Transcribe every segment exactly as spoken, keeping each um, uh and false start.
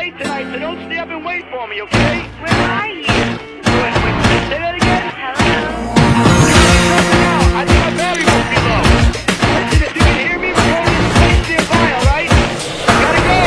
late tonight, so don't stay up and wait for me, okay? Where are you? Wait, wait, say that again? Hello? I think my battery must be low. Listen, if you can hear me, we're going to this place nearby, alright? Gotta go!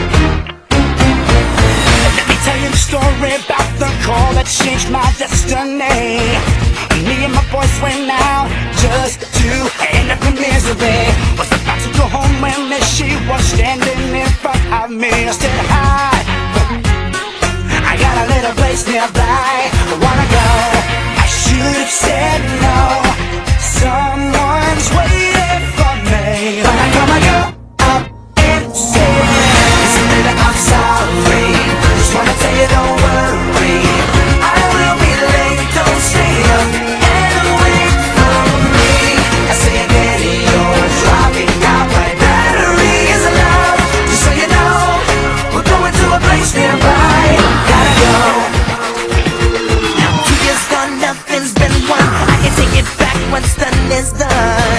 Let me tell you the story about the call that changed my destiny. Me and my boys went out just to end up in misery. Was about to go home when there she was standing in front of me. I said, hi, I got a little place nearby. I wanna go. I should have said no. Someone's waiting for me. But I come and go up and say, listen, baby, I'm sorry. Just wanna tell you, don't worry. I will be late, don't stay up and wait for me. I say again, you're dropping out. My battery is low. Just so you know, we're going to a place nearby. Gotta go. Now two years gone, nothing's been won. I can take it back once done is done.